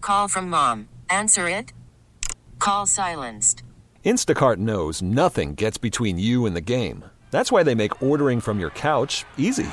Call from mom. Answer it. Call silenced. Instacart knows nothing gets between you and the game. That's why they make ordering from your couch easy.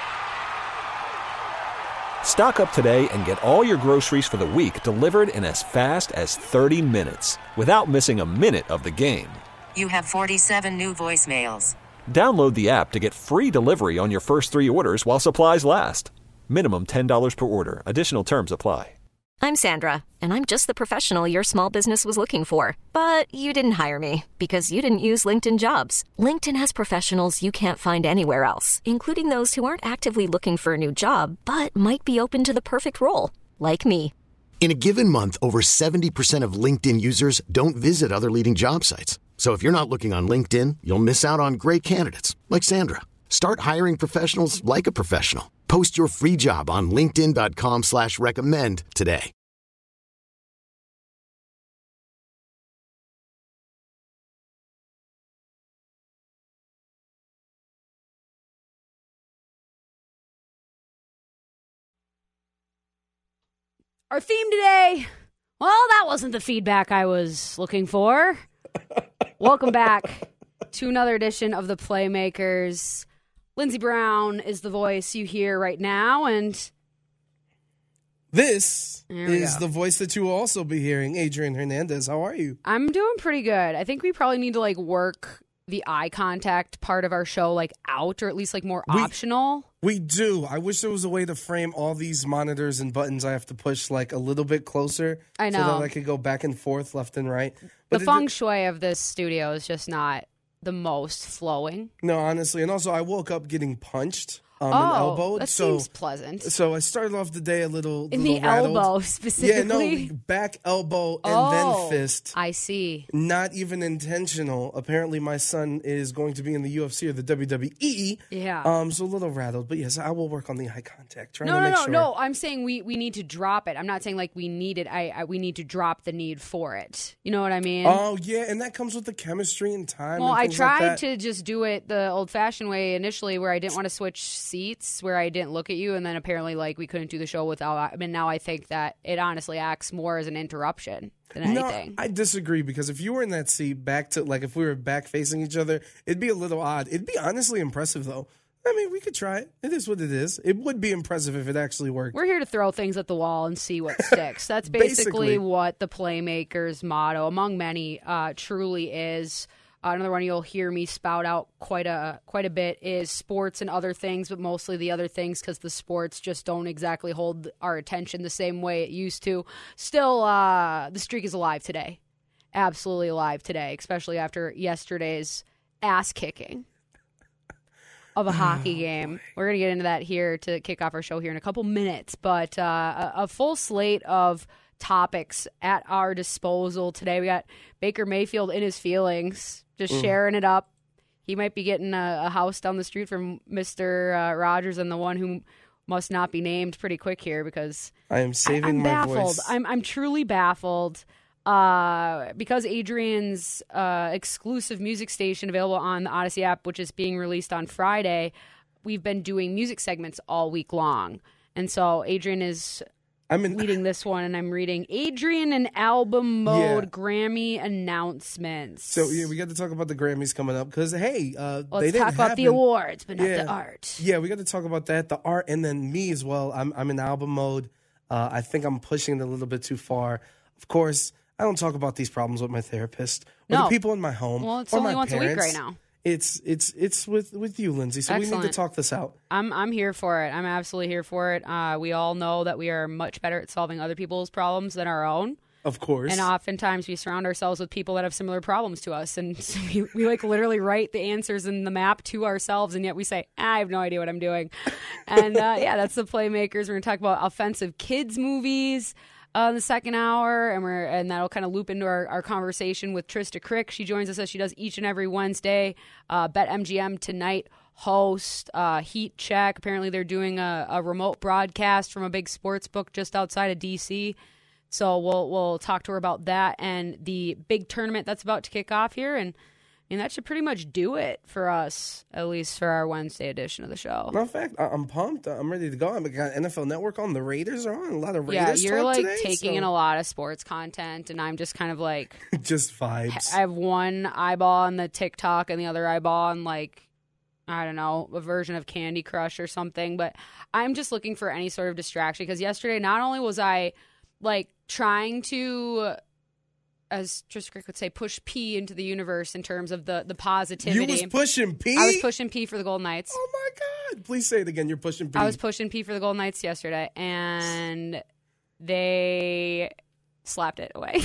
Stock up today and get all your groceries for the week delivered in as fast as 30 minutes without missing a minute of the game. You have 47 new voicemails. Download the app to get free delivery on your first 3 orders while supplies last. Minimum $10 per order. Additional terms apply. I'm Sandra, and I'm just the professional your small business was looking for. But you didn't hire me because you didn't use LinkedIn Jobs. LinkedIn has professionals you can't find anywhere else, including those who aren't actively looking for a new job, but might be open to the perfect role, like me. In a given month, over 70% of LinkedIn users don't visit other leading job sites. So if you're not looking on LinkedIn, you'll miss out on great candidates like Sandra. Start hiring professionals like a professional. Post your free job on linkedin.com/recommend today. Our theme today, well, that wasn't the feedback I was looking for. Welcome back to another edition of The Playmakers. Lindsey Brown is the voice you hear right now, and this is the voice that you will also be hearing. Adrian Hernandez, how are you? I'm doing pretty good. I think we probably need to work the eye contact part of our show out, or at least more optional. We do. I wish there was a way to frame all these monitors and buttons I have to push a little bit closer. I know. So that I could go back and forth, left and right. But the feng shui of this studio is just not the most flowing. No, honestly. And also, I woke up getting punched and elbowed. That seems pleasant. So I started off the day a little in the rattled. elbow specifically? Yeah, no, back elbow and then fist. I see. Not even intentional. Apparently, my son is going to be in the UFC or the WWE. Yeah. So a little rattled. But yes, I will work on the eye contact. No. I'm saying we need to drop it. I'm not saying we need it. We need to drop the need for it. You know what I mean? Oh, yeah. And that comes with the chemistry and time. Well, and I tried to just do it the old-fashioned way initially, where I didn't want to switch seats, where I didn't look at you, and then apparently we couldn't do the show without. I mean, now I think that it honestly acts more as an interruption than anything. No, I disagree, because if you were in that seat back to if we were back facing each other, it'd be a little odd. It'd be honestly impressive though. I mean, we could try it. It is what it is. It would be impressive if it actually worked. We're here to throw things at the wall and see what sticks. That's basically what the Playmakers motto, among many, truly is. Another one you'll hear me spout out quite a bit is sports and other things, but mostly the other things, because the sports just don't exactly hold our attention the same way it used to. Still, the streak is alive today. Absolutely alive today, especially after yesterday's ass-kicking of a hockey game. We're going to get into that here to kick off our show here in a couple minutes, but a full slate of topics at our disposal today. We got Baker Mayfield in his feelings, just sharing it up. He might be getting a house down the street from Mr. Rogers and the one who must not be named pretty quick here, because I am saving I'm my baffled. voice. I'm truly baffled. Because Adrian's exclusive music station available on the Odyssey app, which is being released on Friday, we've been doing music segments all week long. And so Adrian is leading this one, and I'm reading Adrian in album mode Grammy announcements. So yeah, we got to talk about the Grammys coming up, because hey, let's they didn't talk about the awards, but not the art. Yeah, we got to talk about that, the art, and then me as well. I'm in album mode. I think I'm pushing it a little bit too far. Of course, I don't talk about these problems with my therapist or the people in my home. Well, it's or only my once parents. a week right now. It's with you, Lindsay. So Excellent. we need to talk this out. I'm here for it. I'm absolutely here for it. We all know that we are much better at solving other people's problems than our own. Of course. And oftentimes we surround ourselves with people that have similar problems to us. And so we literally write the answers in the map to ourselves, and yet we say, I have no idea what I'm doing. And that's the Playmakers. We're going to talk about offensive kids movies the second hour, and that'll kind of loop into our conversation with Trista Crick. She joins us as she does each and every Wednesday. BetMGM Tonight host, Heat Check. Apparently they're doing a remote broadcast from a big sports book just outside of D.C., so we'll talk to her about that and the big tournament that's about to kick off here, and mean, that should pretty much do it for us, at least for our Wednesday edition of the show. No, in fact, I'm pumped. I'm ready to go. I've got NFL Network on. The Raiders are on. A lot of Raiders you're talk like today, taking in a lot of sports content, and I'm just kind of like just vibes. I have one eyeball on the TikTok and the other eyeball on like, I don't know, a version of Candy Crush or something. But I'm just looking for any sort of distraction because yesterday not only was I like trying to, as Tris Crick would say, push P into the universe in terms of the positivity. You was pushing P? I was pushing P for the Golden Knights. Oh, my God. Please say it again. You're pushing P. I was pushing P for the Golden Knights yesterday, and they slapped it away.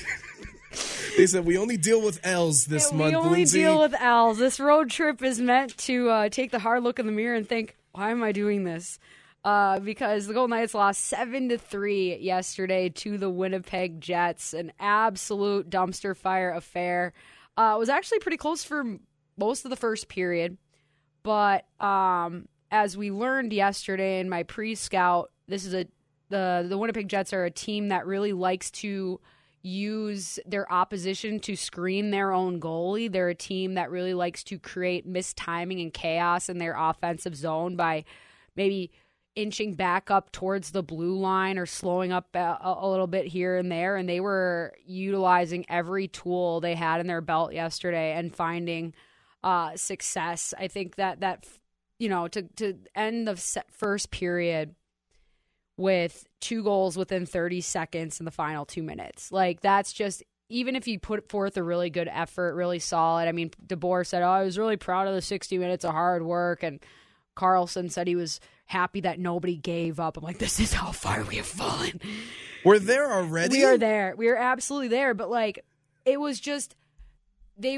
They said, we only deal with L's this month, We only Lindsay. deal with L's. This road trip is meant to take the hard look in the mirror and think, why am I doing this? Because the Golden Knights lost 7-3 yesterday to the Winnipeg Jets. An absolute dumpster fire affair. It was actually pretty close for most of the first period. But as we learned yesterday in my pre-scout, this is the Winnipeg Jets are a team that really likes to use their opposition to screen their own goalie. They're a team that really likes to create mistiming and chaos in their offensive zone by maybe inching back up towards the blue line or slowing up a little bit here and there. And they were utilizing every tool they had in their belt yesterday and finding success. I think that you know, to end the first period with 2 goals within 30 seconds in the final 2 minutes. Like, that's just, even if you put forth a really good effort, really solid. I mean, DeBoer said, I was really proud of the 60 minutes of hard work. And Carlson said he was happy that nobody gave up. I'm like, this is how far we have fallen. We're there already? We are there. We are absolutely there. But, like, it was just, they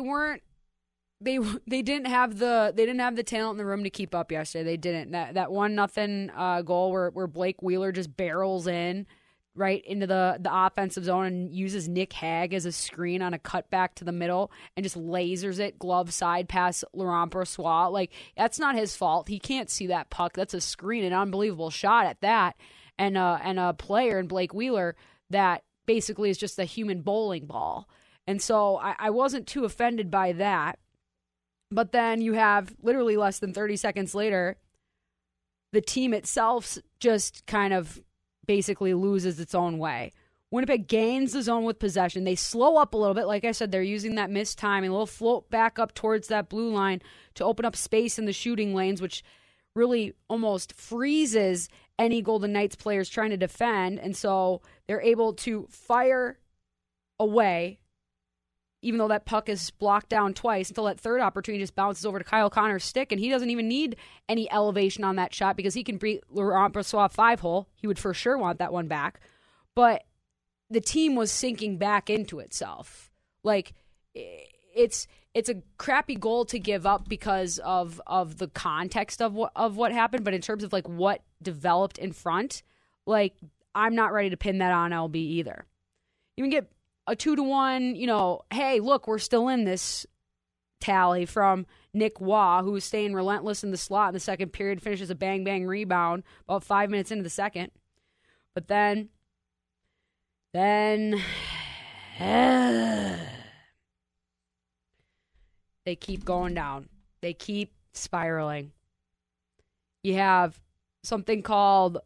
didn't have the talent in the room to keep up yesterday. They didn't. That 1-0 goal where Blake Wheeler just barrels in right into the offensive zone and uses Nick Hag as a screen on a cutback to the middle and just lasers it glove side past Laurent Brossoit. Like, that's not his fault. He can't see that puck. That's a screen, an unbelievable shot at that. And a player in Blake Wheeler that basically is just a human bowling ball. And so I wasn't too offended by that. But then you have literally less than 30 seconds later, the team itself just kind of basically loses its own way. Winnipeg gains the zone with possession. They slow up a little bit. Like I said, they're using that missed timing, a little float back up towards that blue line to open up space in the shooting lanes, which really almost freezes any Golden Knights players trying to defend. And so they're able to fire away, even though that puck is blocked down twice, until that third opportunity just bounces over to Kyle Connor's stick, and he doesn't even need any elevation on that shot because he can beat Laurent Brossoit 5-hole. He would for sure want that one back. But the team was sinking back into itself. Like, it's a crappy goal to give up because of the context of what happened, but in terms of like what developed in front, like, I'm not ready to pin that on LB either. You can get a 2-1, you know, hey, look, we're still in this tally from Nick Waugh, who was staying relentless in the slot in the second period, finishes a bang-bang rebound about 5 minutes into the second. But then they keep going down. They keep spiraling. You have something called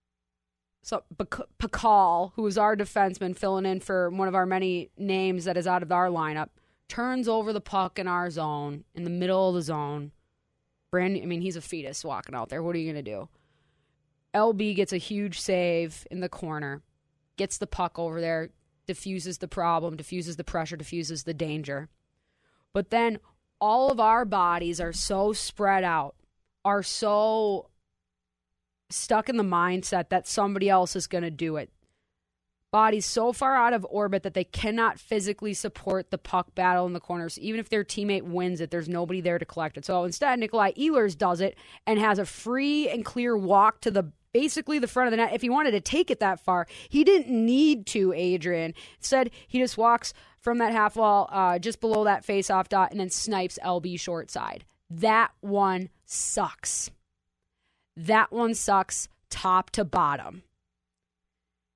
Pakal, who is our defenseman, filling in for one of our many names that is out of our lineup, turns over the puck in our zone, in the middle of the zone. He's a fetus walking out there. What are you going to do? LB gets a huge save in the corner, gets the puck over there, diffuses the problem, diffuses the pressure, diffuses the danger. But then all of our bodies are so spread out, are so stuck in the mindset that somebody else is going to do it. Bodies so far out of orbit that they cannot physically support the puck battle in the corners. Even if their teammate wins it, there's nobody there to collect it. So instead, Nikolai Ehlers does it and has a free and clear walk to basically the front of the net. If he wanted to take it that far, he didn't need to, Adrian. Instead, he just walks from that half wall just below that face-off dot and then snipes LB short side. That one sucks. That one sucks top to bottom.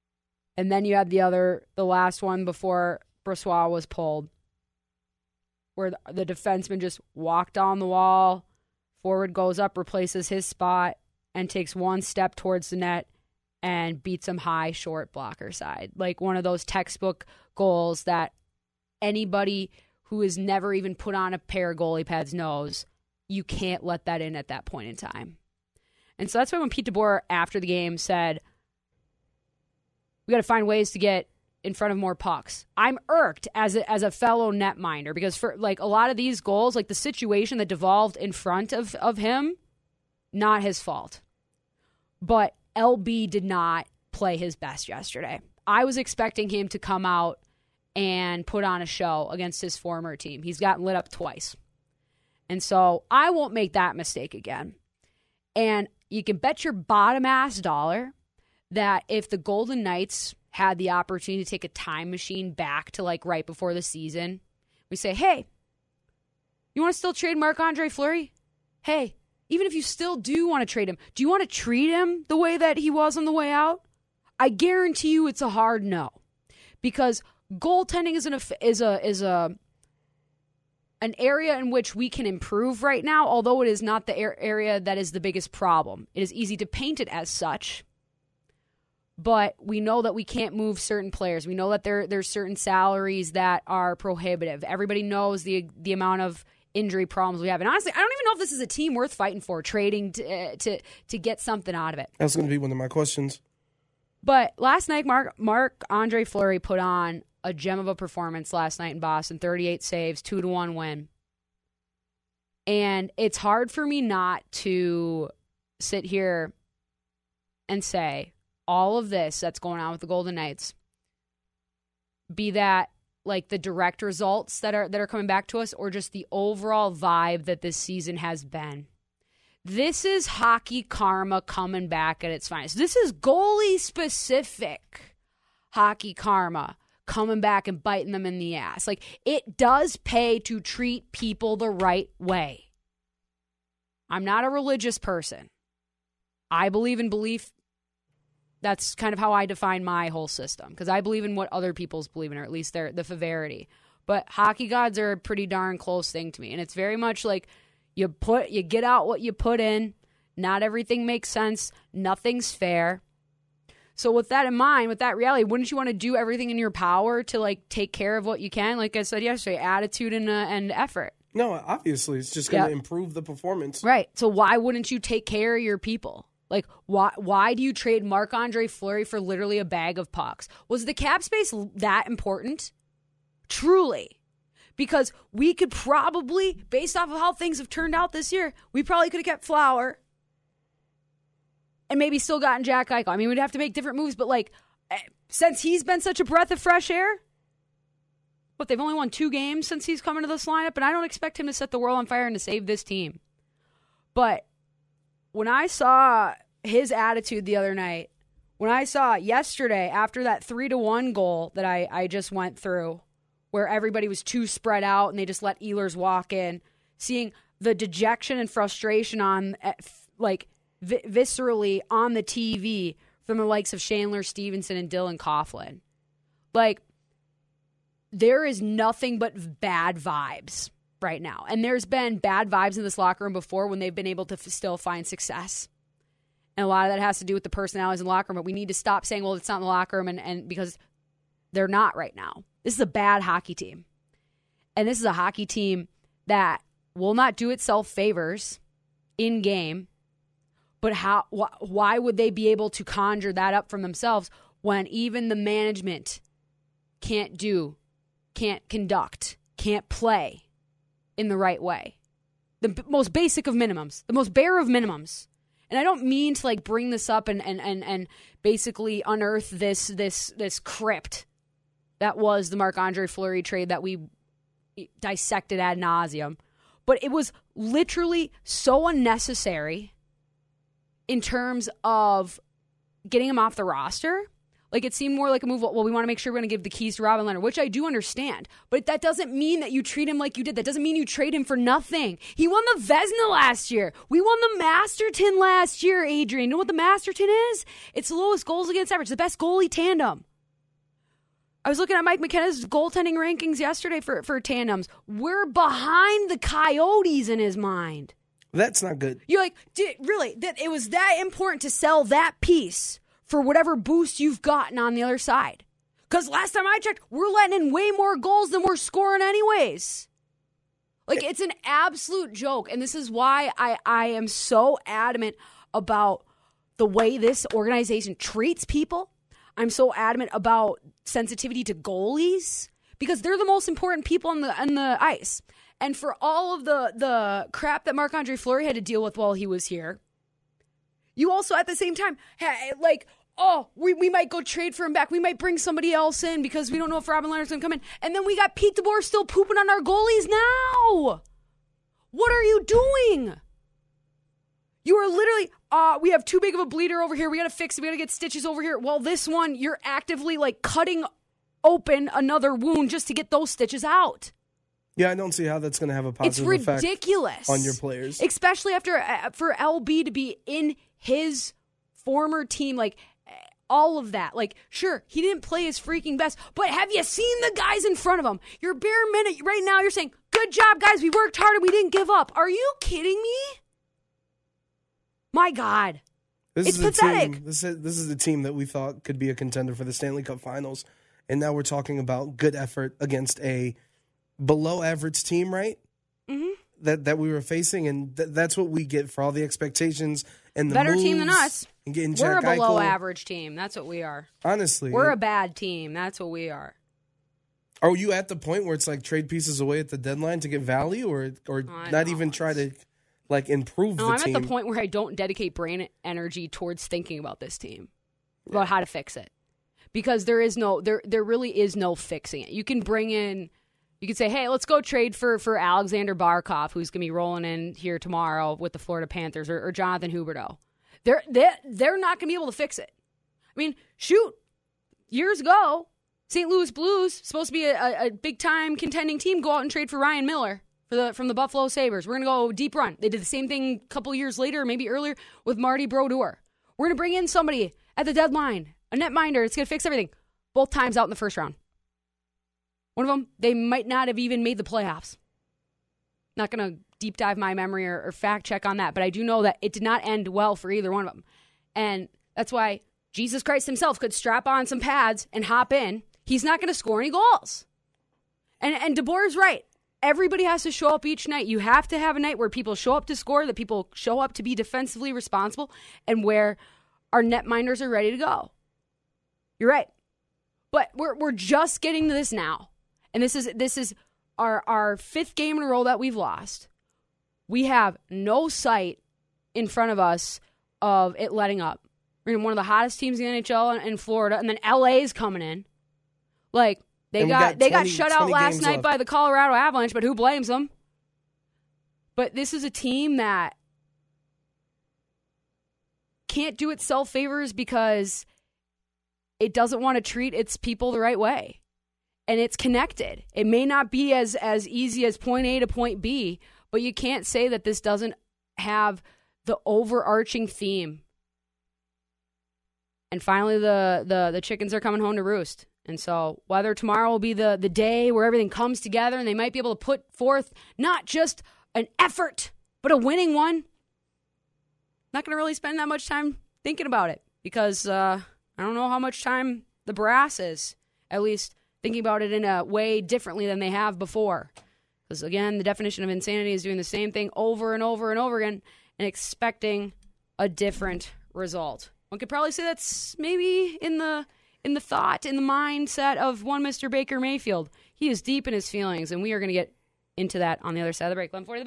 And then you had the last one before Brossoit was pulled, where the defenseman just walked on the wall, forward goes up, replaces his spot, and takes one step towards the net and beats him high, short blocker side. Like one of those textbook goals that anybody who has never even put on a pair of goalie pads knows you can't let that in at that point in time. And so that's why when Pete DeBoer after the game said, we got to find ways to get in front of more pucks. I'm irked as a fellow netminder because for like a lot of these goals, like the situation that devolved in front of him, not his fault. But LB did not play his best yesterday. I was expecting him to come out and put on a show against his former team. He's gotten lit up twice. And so I won't make that mistake again. And you can bet your bottom ass dollar that if the Golden Knights had the opportunity to take a time machine back to like right before the season, we say, hey, you want to still trade Marc-Andre Fleury? Hey, even if you still do want to trade him, do you want to treat him the way that he was on the way out? I guarantee you it's a hard no. Because goaltending is an area in which we can improve right now, although it is not the area that is the biggest problem. It is easy to paint it as such, but we know that we can't move certain players. We know that there's certain salaries that are prohibitive. Everybody knows the amount of injury problems we have. And honestly, I don't even know if this is a team worth fighting for, trading to get something out of it. That's going to be one of my questions. But last night, Marc-Andre Fleury put on a gem of a performance last night in Boston, 38 saves, 2-1 win. And it's hard for me not to sit here and say all of this that's going on with the Golden Knights, be that like the direct results that are coming back to us or just the overall vibe that this season has been. This is hockey karma coming back at its finest. This is goalie-specific hockey karma coming back and biting them in the ass. Like, it does pay to treat people the right way. I'm not a religious person. I believe in belief. That's kind of how I define my whole system, because I believe in what other people's believe in, or at least the favority. But hockey gods are a pretty darn close thing to me, and it's very much like you get out what you put in. Not everything makes sense. Nothing's fair. So with that in mind, with that reality, wouldn't you want to do everything in your power to like take care of what you can? Like I said yesterday, attitude and effort. No, obviously, it's just going to improve the performance. Right. So why wouldn't you take care of your people? Like, why do you trade Marc-Andre Fleury for literally a bag of pucks? Was the cap space that important? Truly. Because we could probably, based off of how things have turned out this year, we probably could have kept Flower and maybe still gotten Jack Eichel. I mean, we'd have to make different moves, but like, since he's been such a breath of fresh air, but they've only won 2 games since he's come into this lineup, and I don't expect him to set the world on fire and to save this team. But when I saw his attitude the other night, when I saw yesterday after that 3-1 goal that I just went through, where everybody was too spread out and they just let Ehlers walk in, seeing the dejection and frustration on, like, viscerally on the TV from the likes of Chandler Stevenson and Dylan Coughlin. Like, there is nothing but bad vibes right now. And there's been bad vibes in this locker room before when they've been able to still find success. And a lot of that has to do with the personalities in the locker room. But we need to stop saying, well, it's not in the locker room, and because they're not right now. This is a bad hockey team. And this is a hockey team that will not do itself favors in game. But why would they be able to conjure that up from themselves when even the management can't conduct, can't play in the right way? The most basic of minimums, the most bare of minimums. And I don't mean to like bring this up and basically unearth this crypt that was the Marc-Andre Fleury trade that we dissected ad nauseum. But it was literally so unnecessary in terms of getting him off the roster. Like, it seemed more like a move, well, we want to make sure we're going to give the keys to Robin Lehner, which I do understand. But that doesn't mean that you treat him like you did. That doesn't mean you trade him for nothing. He won the Vezina last year. We won the Masterton last year, Adrian. You know what the Masterton is? It's the lowest goals against average, the best goalie tandem. I was looking at Mike McKenna's goaltending rankings yesterday for tandems. We're behind the Coyotes in his mind. That's not good. You're like, really? That it was that important to sell that piece for whatever boost you've gotten on the other side? Because last time I checked, we're letting in way more goals than we're scoring anyways. Like, it's an absolute joke. And this is why I am so adamant about the way this organization treats people. I'm so adamant about sensitivity to goalies because they're the most important people on the ice. And for all of the crap that Marc-Andre Fleury had to deal with while he was here, you also at the same time, like, oh, we might go trade for him back. We might bring somebody else in because we don't know if Robin Lehner's going to come in. And then we got Pete DeBoer still pooping on our goalies now. What are you doing? You are literally, we have too big of a bleeder over here. We got to fix it. We got to get stitches over here. Well, this one, you're actively like cutting open another wound just to get those stitches out. Yeah, I don't see how that's going to have a positive effect on your players. Especially after for LB to be in his former team, like all of that. Like, sure, he didn't play his freaking best, but have you seen the guys in front of him? Your bare minute right now, you're saying, good job, guys. We worked hard and we didn't give up. Are you kidding me? My God. It's pathetic. This is the team that we thought could be a contender for the Stanley Cup Finals. And now we're talking about good effort against a below-average team, right? Mm-hmm. That we were facing. And that's what we get for all the expectations and the better moves team than us. And getting we're Jack a below-average team. That's what we are. Honestly. We're a bad team. That's what we are. Are you at the point where it's like trade pieces away at the deadline to get value or not even try to like improve the team? I'm at the point where I don't dedicate brain energy towards thinking about this team, about how to fix it. Because there really is no fixing it. You can bring in, you can say, hey, let's go trade for Alexander Barkov, who's going to be rolling in here tomorrow with the Florida Panthers, or Jonathan Huberdeau. They're not going to be able to fix it. I mean, shoot, years ago, St. Louis Blues, supposed to be a big-time contending team, go out and trade for Ryan Miller from the Buffalo Sabres. We're going to go deep run. They did the same thing a couple years later, maybe earlier, with Marty Brodeur. We're going to bring in somebody at the deadline, a netminder. It's going to fix everything. Both times out in the first round. One of them, they might not have even made the playoffs. Not going to deep dive my memory or fact check on that, but I do know that it did not end well for either one of them. And that's why Jesus Christ himself could strap on some pads and hop in. He's not going to score any goals. And DeBoer's right. Everybody has to show up each night. You have to have a night where people show up to score, that people show up to be defensively responsible, and where our netminders are ready to go. You're right. But we're just getting to this now. And this is our fifth game in a row that we've lost. We have no sight in front of us of it letting up. We're in one of the hottest teams in the NHL in Florida, and then LA's coming in. Like, they got shut out last night by the Colorado Avalanche, but who blames them? But this is a team that can't do itself favors because it doesn't want to treat its people the right way. And it's connected. It may not be as easy as point A to point B, but you can't say that this doesn't have the overarching theme. And finally, the chickens are coming home to roost. And so whether tomorrow will be the day where everything comes together and they might be able to put forth not just an effort, but a winning one, not going to really spend that much time thinking about it because I don't know how much time the brass is, at least thinking about it in a way differently than they have before. Because, again, the definition of insanity is doing the same thing over and over and over again and expecting a different result. One could probably say that's maybe in the thought, in the mindset of one Mr. Baker Mayfield. He is deep in his feelings, and we are going to get into that on the other side of the break. 11:40 the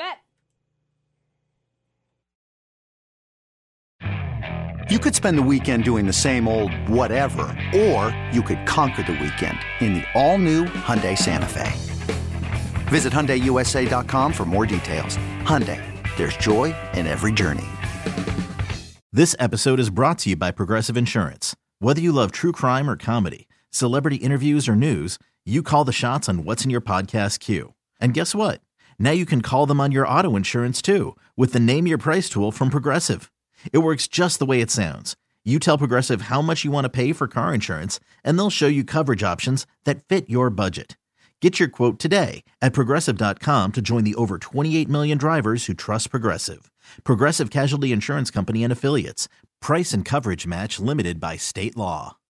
bet. You could spend the weekend doing the same old whatever, or you could conquer the weekend in the all-new Hyundai Santa Fe. Visit HyundaiUSA.com for more details. Hyundai, there's joy in every journey. This episode is brought to you by Progressive Insurance. Whether you love true crime or comedy, celebrity interviews or news, you call the shots on what's in your podcast queue. And guess what? Now you can call them on your auto insurance too with the Name Your Price tool from Progressive. It works just the way it sounds. You tell Progressive how much you want to pay for car insurance, and they'll show you coverage options that fit your budget. Get your quote today at Progressive.com to join the over 28 million drivers who trust Progressive. Progressive Casualty Insurance Company and Affiliates. Price and coverage match limited by state law.